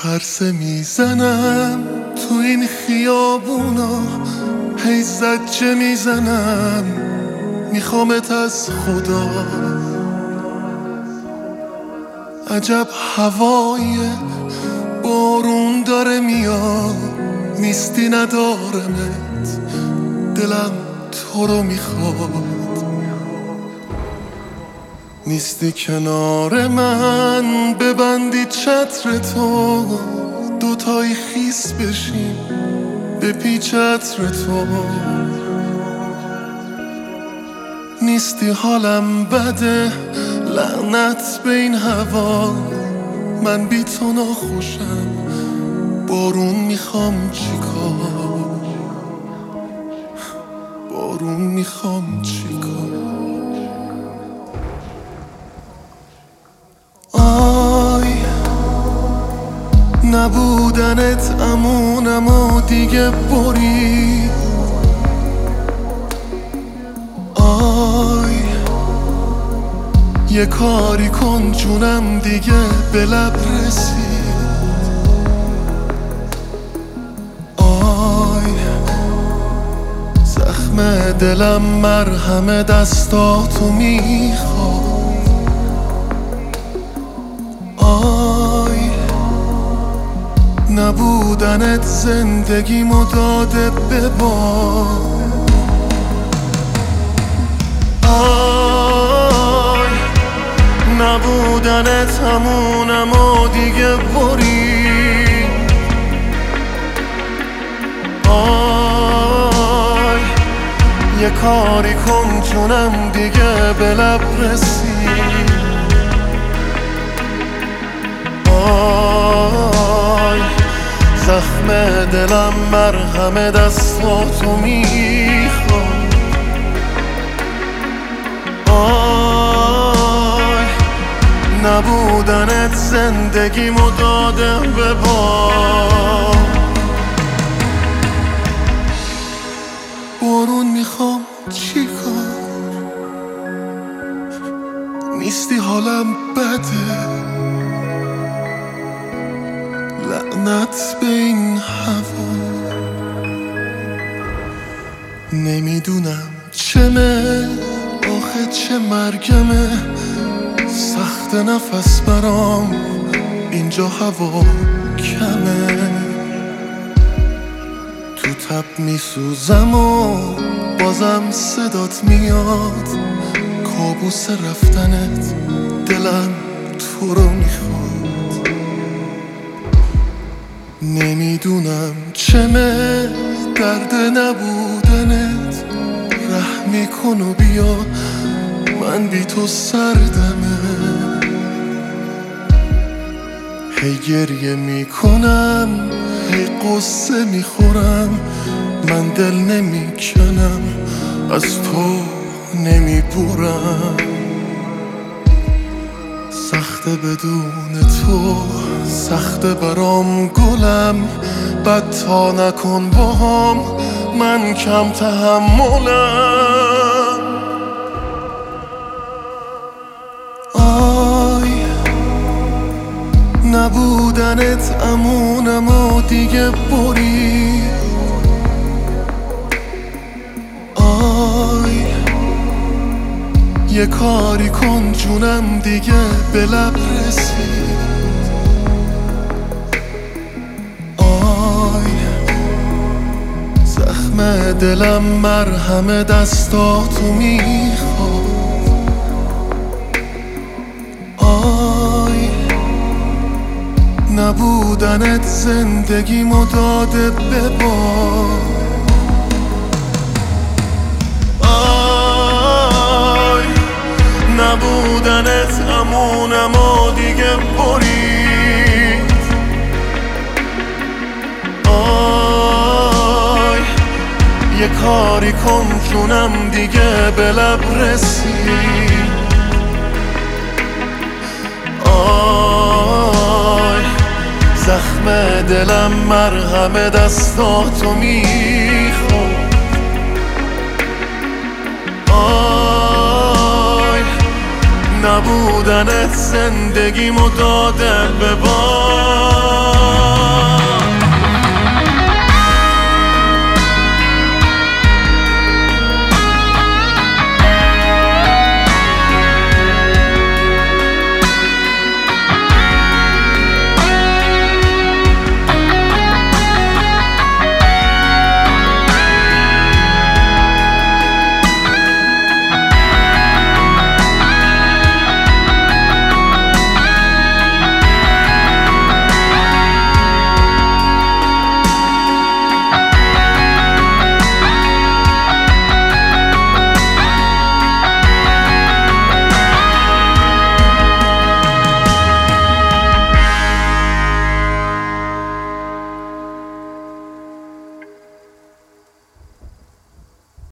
پرسه میزنم تو این خیابونا، هی زجه میزنم میخوامت از خدا. عجب هواییه، بارون داره میاد، نیستی ندارمت، دلم تو رو میخواد. نیستی کنار من، ببندی چتر تو، دوتایی خیس بشیم بپی چتر تو. نیستی حالم بده، لعنت به این هوا، من بی تو ناخوشم، بارون میخوام چیکار، بارون میخوام چیکار. آی نبودنت امونمو دیگه برید. آی یه کاری کن جونم دیگه به لب رسید. آی زخم دلم مرهم دستاتو میخواد. آی نبودنت زندگیمو داده به باد. آی نبودنت همونمو دیگه برید. آی یه کاری کن جونم دیگه به لب رسید. آی زخم دلم مرهم دستاتو میخواد. آی نبودنت زندگیمو داده به باد. بارون میخوام چیکار، نیستی حالم بده، لعنت به این هوا. نمیدونم چمه آخه چه مرگمه، سخت نفس برام اینجا هوا کمه. تو تب میسوزم و بازم صدات میاد، کابوس رفتنت دلم تو رو میخواد. نمیدونم چمه درد نبودنت، رحمی کن و بیا من بی تو سردمه. هی گریه میکنم هی قصه میخورم، من دل نمیکنم از تو نمیبورم. سخته بدون تو، سخته برام گلم، بد تا نکن باهام من کم تحملم. آی نبودنت امونمو دیگه برید. آی یه کاری کن جونم دیگه به لب رسید. آی زخم دلم مرهم دستاتو میخواد. آی نبودنت زندگیمو داده به باد. نبودنت امونمو دیگه برید. آی یه کاری کن جونم دیگه به لب رسید. آی زخم دلم مرهم دستاتو میخواد. نبودنت زندگیمو داده به باد.